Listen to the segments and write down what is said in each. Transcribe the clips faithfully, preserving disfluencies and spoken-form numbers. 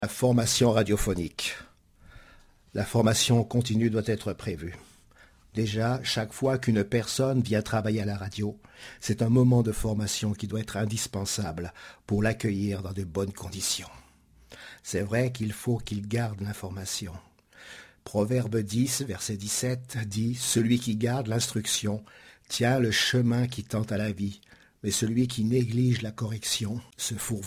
La formation radiophonique. La formation continue doit être prévue. Déjà, chaque fois qu'une personne vient travailler à la radio, c'est un moment de formation qui doit être indispensable pour l'accueillir dans de bonnes conditions. C'est vrai qu'il faut qu'il garde l'information. Proverbe dix, verset dix-sept dit « Celui qui garde l'instruction tient le chemin qui tend à la vie, mais celui qui néglige la correction se fourvoie. »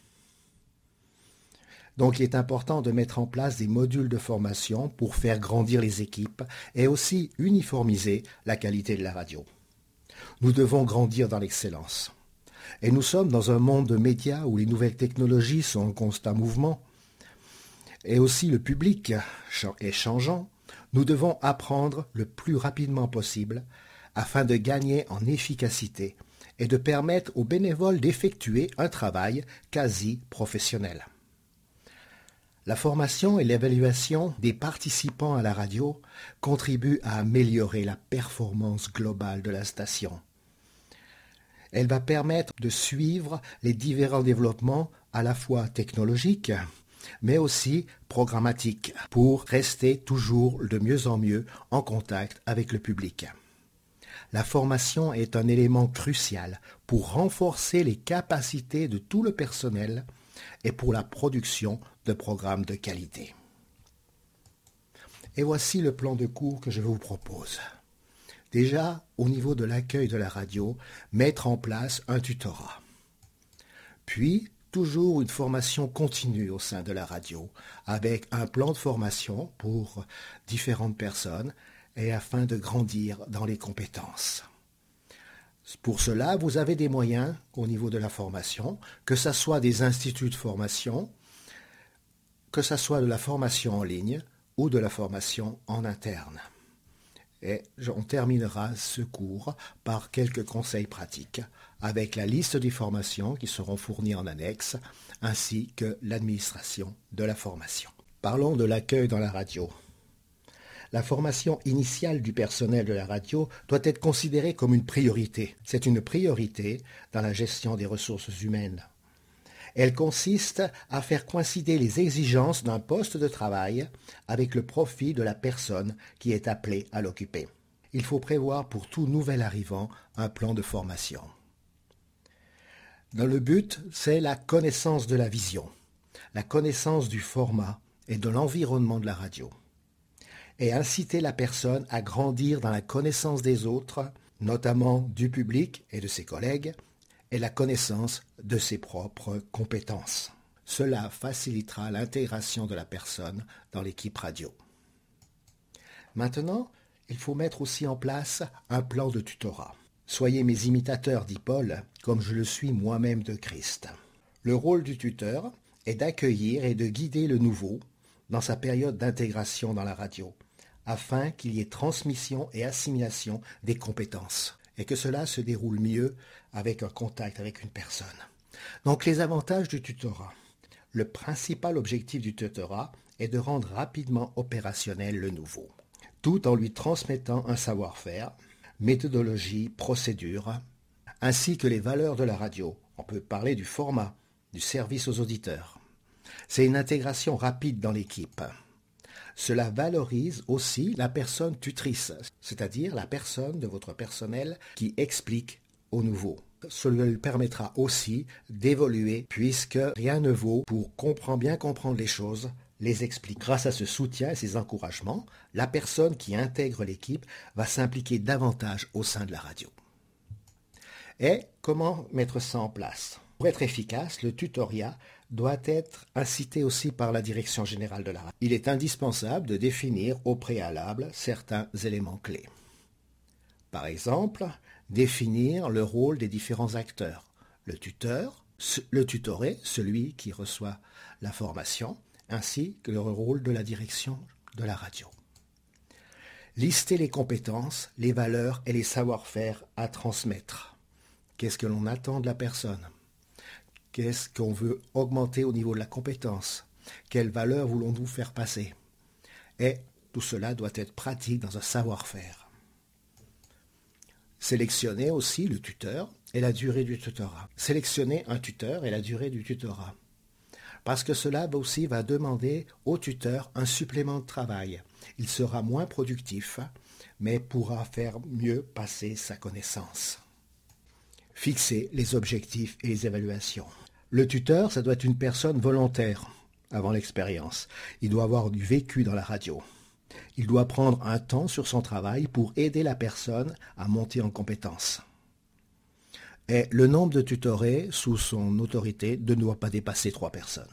Donc il est important de mettre en place des modules de formation pour faire grandir les équipes et aussi uniformiser la qualité de la radio. Nous devons grandir dans l'excellence. Et nous sommes dans un monde de médias où les nouvelles technologies sont en constant mouvement. Et aussi le public est changeant. Nous devons apprendre le plus rapidement possible afin de gagner en efficacité et de permettre aux bénévoles d'effectuer un travail quasi professionnel. La formation et l'évaluation des participants à la radio contribuent à améliorer la performance globale de la station. Elle va permettre de suivre les différents développements à la fois technologiques, mais aussi programmatiques, pour rester toujours de mieux en mieux en contact avec le public. La formation est un élément crucial pour renforcer les capacités de tout le personnel et pour la production de programmes de qualité. Et voici le plan de cours que je vous propose. Déjà, au niveau de l'accueil de la radio, mettre en place un tutorat. Puis, toujours une formation continue au sein de la radio, avec un plan de formation pour différentes personnes et afin de grandir dans les compétences. Pour cela, vous avez des moyens au niveau de la formation, que ce soit des instituts de formation, que ce soit de la formation en ligne ou de la formation en interne. Et on terminera ce cours par quelques conseils pratiques, avec la liste des formations qui seront fournies en annexe, ainsi que l'administration de la formation. Parlons de l'accueil dans la radio. La formation initiale du personnel de la radio doit être considérée comme une priorité. C'est une priorité dans la gestion des ressources humaines. Elle consiste à faire coïncider les exigences d'un poste de travail avec le profil de la personne qui est appelée à l'occuper. Il faut prévoir pour tout nouvel arrivant un plan de formation. Dans le but, c'est la connaissance de la vision, la connaissance du format et de l'environnement de la radio, et inciter la personne à grandir dans la connaissance des autres, notamment du public et de ses collègues, et la connaissance de ses propres compétences. Cela facilitera l'intégration de la personne dans l'équipe radio. Maintenant, il faut mettre aussi en place un plan de tutorat. Soyez mes imitateurs, dit Paul, comme je le suis moi-même de Christ. Le rôle du tuteur est d'accueillir et de guider le nouveau dans sa période d'intégration dans la radio, afin qu'il y ait transmission et assimilation des compétences, et que cela se déroule mieux avec un contact avec une personne. Donc les avantages du tutorat. Le principal objectif du tutorat est de rendre rapidement opérationnel le nouveau, tout en lui transmettant un savoir-faire, méthodologie, procédure, ainsi que les valeurs de la radio. On peut parler du format, du service aux auditeurs. C'est une intégration rapide dans l'équipe. Cela valorise aussi la personne tutrice, c'est-à-dire la personne de votre personnel qui explique au nouveau. Cela lui permettra aussi d'évoluer puisque rien ne vaut pour comprendre, bien comprendre les choses, les expliquer. Grâce à ce soutien et ces encouragements, la personne qui intègre l'équipe va s'impliquer davantage au sein de la radio. Et comment mettre ça en place ? Pour être efficace, le tutorat doit être incité aussi par la direction générale de la radio. Il est indispensable de définir au préalable certains éléments clés. Par exemple, définir le rôle des différents acteurs. Le tuteur, le tutoré, celui qui reçoit la formation, ainsi que le rôle de la direction de la radio. Lister les compétences, les valeurs et les savoir-faire à transmettre. Qu'est-ce que l'on attend de la personne ? Qu'est-ce qu'on veut augmenter au niveau de la compétence? Quelles valeurs voulons-nous faire passer? Et tout cela doit être pratique dans un savoir-faire. Sélectionner aussi le tuteur et la durée du tutorat. Sélectionner un tuteur et la durée du tutorat. parce que cela aussi va demander au tuteur un supplément de travail. Il sera moins productif, mais pourra faire mieux passer sa connaissance. Fixer les objectifs et les évaluations. Le tuteur, ça doit être une personne volontaire avant l'expérience. Il doit avoir du vécu dans la radio. Il doit prendre un temps sur son travail pour aider la personne à monter en compétence. Et le nombre de tutorés sous son autorité ne doit pas dépasser trois personnes.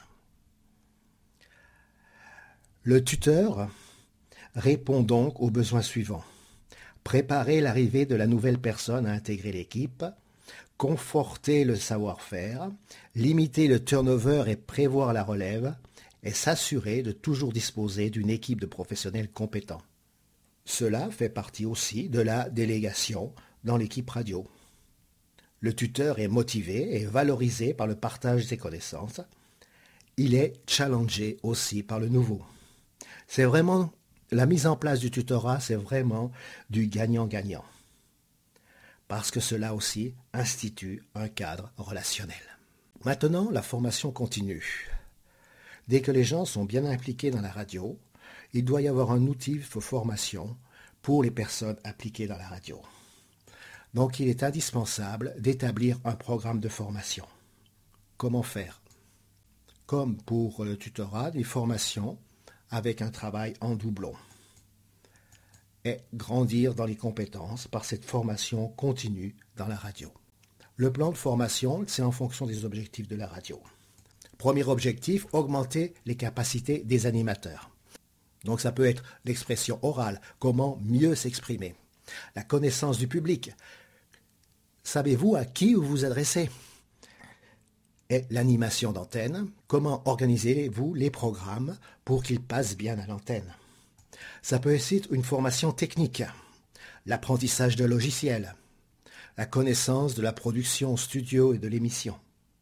Le tuteur répond donc aux besoins suivants. Préparer l'arrivée de la nouvelle personne à intégrer l'équipe, conforter le savoir-faire, limiter le turnover et prévoir la relève, et s'assurer de toujours disposer d'une équipe de professionnels compétents. Cela fait partie aussi de la délégation dans l'équipe radio. Le tuteur est motivé et valorisé par le partage de ses connaissances. Il est challengé aussi par le nouveau. C'est vraiment, la mise en place du tutorat, c'est vraiment du gagnant-gagnant. Parce que cela aussi institue un cadre relationnel. Maintenant, la formation continue. Dès que les gens sont bien impliqués dans la radio, il doit y avoir un outil de formation pour les personnes impliquées dans la radio. Donc il est indispensable d'établir un programme de formation. Comment faire? Comme pour le tutorat, des formations avec un travail en doublon. Et grandir dans les compétences par cette formation continue dans la radio. Le plan de formation, c'est en fonction des objectifs de la radio. Premier objectif, augmenter les capacités des animateurs. Donc ça peut être l'expression orale, comment mieux s'exprimer. La connaissance du public. Savez-vous à qui vous vous adressez? Et l'animation d'antenne, comment organisez-vous les programmes pour qu'ils passent bien à l'antenne? Ça peut être une formation technique, l'apprentissage de logiciels, la connaissance de la production studio et de l'émission,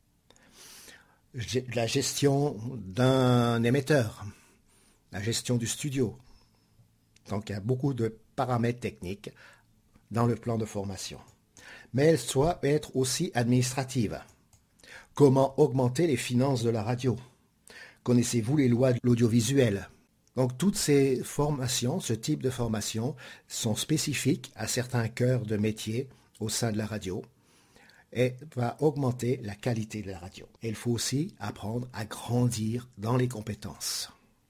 la gestion d'un émetteur, la gestion du studio. Donc il y a beaucoup de paramètres techniques dans le plan de formation. Mais elle doit être aussi administrative. Comment augmenter les finances de la radio? Connaissez-vous les lois de l'audiovisuel? Donc toutes ces formations, ce type de formation, sont spécifiques à certains cœurs de métier au sein de la radio et va augmenter la qualité de la radio. Et il faut aussi apprendre à grandir dans les compétences.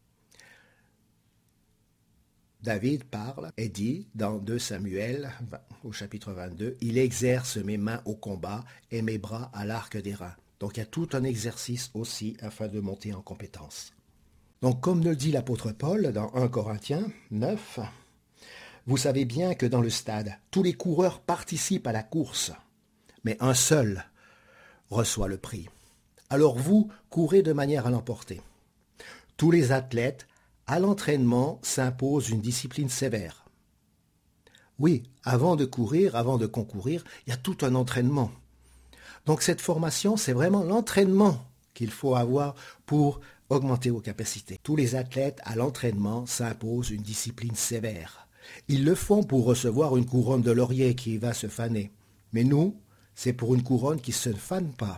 David parle et dit dans deux Samuel, au chapitre vingt-deux, « Il exerce mes mains au combat et mes bras à l'arc des reins. » Donc il y a tout un exercice aussi afin de monter en compétences. Donc comme le dit l'apôtre Paul dans un Corinthiens neuf, « Vous savez bien que dans le stade, tous les coureurs participent à la course, mais un seul reçoit le prix. Alors vous, courez de manière à l'emporter. Tous les athlètes, à l'entraînement, s'imposent une discipline sévère. » Oui, avant de courir, avant de concourir, il y a tout un entraînement. Donc cette formation, c'est vraiment l'entraînement qu'il faut avoir pour augmenter vos capacités. Tous les athlètes, à l'entraînement, s'imposent une discipline sévère. Ils le font pour recevoir une couronne de laurier qui va se faner. Mais nous, c'est pour une couronne qui ne se fane pas.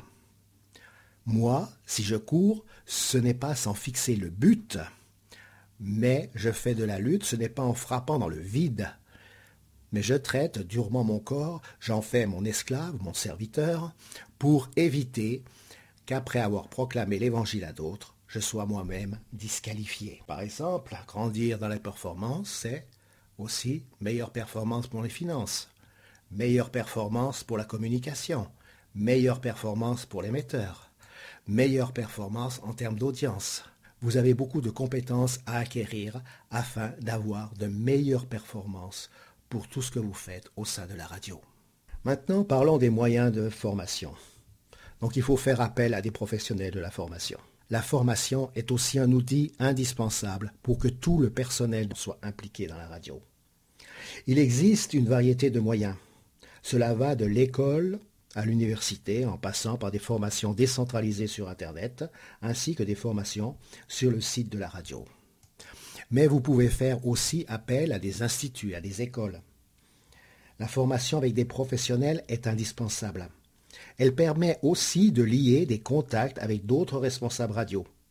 Moi, si je cours, ce n'est pas sans fixer le but, mais je fais de la lutte, ce n'est pas en frappant dans le vide. Mais je traite durement mon corps, j'en fais mon esclave, mon serviteur, pour éviter qu'après avoir proclamé l'évangile à d'autres, je sois moi-même disqualifié. Par exemple, grandir dans la performance, c'est aussi meilleure performance pour les finances, meilleure performance pour la communication, meilleure performance pour l'émetteur, meilleure performance en termes d'audience. Vous avez beaucoup de compétences à acquérir afin d'avoir de meilleures performances pour tout ce que vous faites au sein de la radio. Maintenant, parlons des moyens de formation. Donc il faut faire appel à des professionnels de la formation. La formation est aussi un outil indispensable pour que tout le personnel soit impliqué dans la radio. Il existe une variété de moyens. Cela va de l'école à l'université, en passant par des formations décentralisées sur Internet, ainsi que des formations sur le site de la radio. Mais vous pouvez faire aussi appel à des instituts, à des écoles. La formation avec des professionnels est indispensable. Elle permet aussi de lier des contacts avec d'autres responsables radio.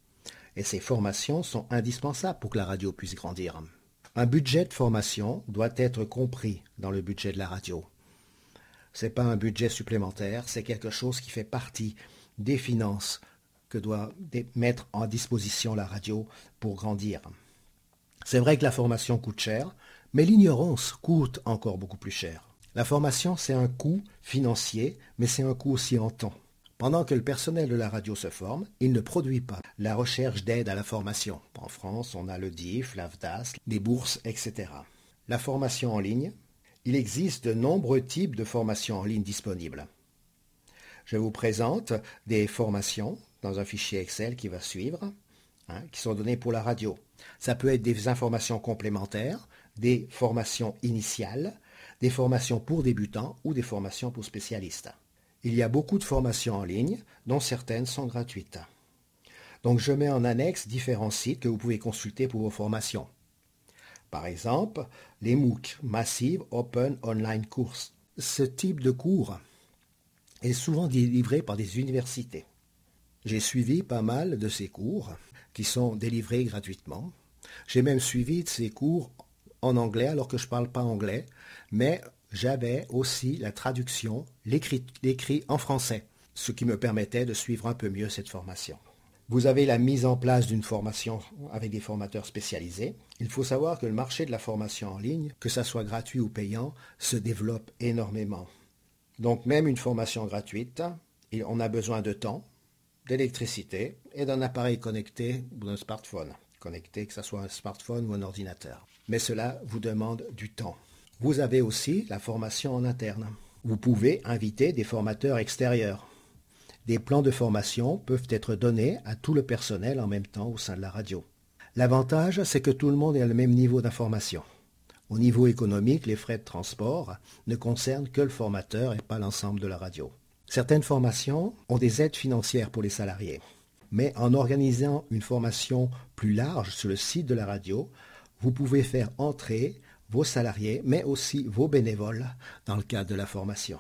et ces formations sont indispensables pour que la radio puisse grandir. Un budget de formation doit être compris dans le budget de la radio. Ce n'est pas un budget supplémentaire, c'est quelque chose qui fait partie des finances que doit mettre en disposition la radio pour grandir. C'est vrai que la formation coûte cher, mais l'ignorance coûte encore beaucoup plus cher. La formation, c'est un coût financier, mais c'est un coût aussi en temps. Pendant que le personnel de la radio se forme, il ne produit pas la recherche d'aide à la formation. En France, on a le D I F, l'A F D A S, des bourses, et cetera. La formation en ligne, il existe de nombreux types de formations en ligne disponibles. Je vous présente des formations dans un fichier Excel qui va suivre, hein, qui sont données pour la radio. Ça peut être des informations complémentaires, des formations initiales, des formations pour débutants ou des formations pour spécialistes. Il y a beaucoup de formations en ligne, dont certaines sont gratuites. Donc je mets en annexe différents sites que vous pouvez consulter pour vos formations. Par exemple, les MOOC, Massive Open Online Course. Ce type de cours est souvent délivré par des universités. J'ai suivi pas mal de ces cours qui sont délivrés gratuitement. J'ai même suivi de ces cours en anglais alors que je ne parle pas anglais, mais j'avais aussi la traduction, l'écrit, l'écrit en français, ce qui me permettait de suivre un peu mieux cette formation. Vous avez la mise en place d'une formation avec des formateurs spécialisés. Il faut savoir que le marché de la formation en ligne, que ça soit gratuit ou payant, se développe énormément. Donc même une formation gratuite, on a besoin de temps, d'électricité et d'un appareil connecté ou d'un smartphone. Connecté, que ce soit un smartphone ou un ordinateur. Mais cela vous demande du temps. Vous avez aussi la formation en interne. Vous pouvez inviter des formateurs extérieurs. Des plans de formation peuvent être donnés à tout le personnel en même temps au sein de la radio. L'avantage, c'est que tout le monde est à le même niveau d'information. Au niveau économique, les frais de transport ne concernent que le formateur et pas l'ensemble de la radio. Certaines formations ont des aides financières pour les salariés. Mais en organisant une formation plus large sur le site de la radio, vous pouvez faire entrer vos salariés, mais aussi vos bénévoles dans le cadre de la formation.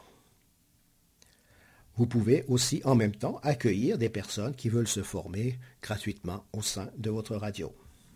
Vous pouvez aussi en même temps accueillir des personnes qui veulent se former gratuitement au sein de votre radio.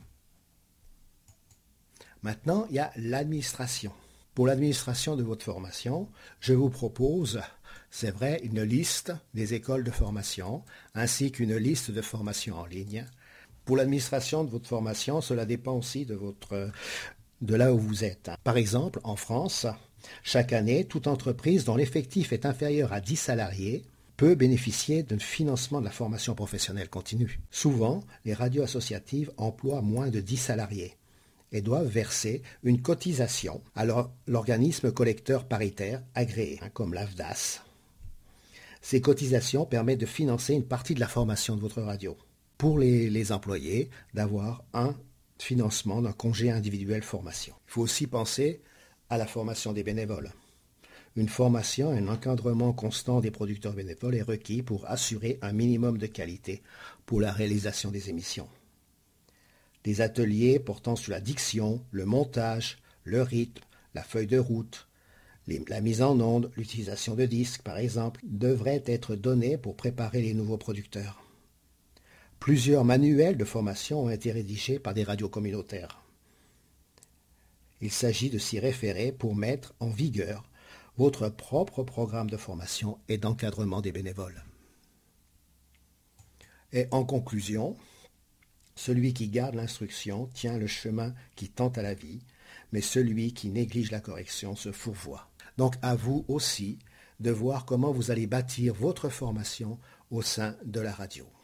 Maintenant, il y a l'administration. Pour l'administration de votre formation, je vous propose, c'est vrai, une liste des écoles de formation, ainsi qu'une liste de formations en ligne. Pour l'administration de votre formation, cela dépend aussi de, votre, de là où vous êtes. Par exemple, en France, chaque année, toute entreprise dont l'effectif est inférieur à dix salariés peut bénéficier d'un financement de la formation professionnelle continue. Souvent, les radios associatives emploient moins de dix salariés et doivent verser une cotisation à l'organisme collecteur paritaire agréé, hein, comme l'A F D A S. Ces cotisations permettent de financer une partie de la formation de votre radio. Pour les, les employés, d'avoir un financement d'un congé individuel formation. Il faut aussi penser à la formation des bénévoles. Une formation et un encadrement constant des producteurs bénévoles est requis pour assurer un minimum de qualité pour la réalisation des émissions. Des ateliers portant sur la diction, le montage, le rythme, la feuille de route, les, la mise en onde, l'utilisation de disques par exemple, devraient être donnés pour préparer les nouveaux producteurs. Plusieurs manuels de formation ont été rédigés par des radios communautaires. Il s'agit de s'y référer pour mettre en vigueur votre propre programme de formation et d'encadrement des bénévoles. Et en conclusion, celui qui garde l'instruction tient le chemin qui tend à la vie, mais celui qui néglige la correction se fourvoie. Donc à vous aussi de voir comment vous allez bâtir votre formation au sein de la radio.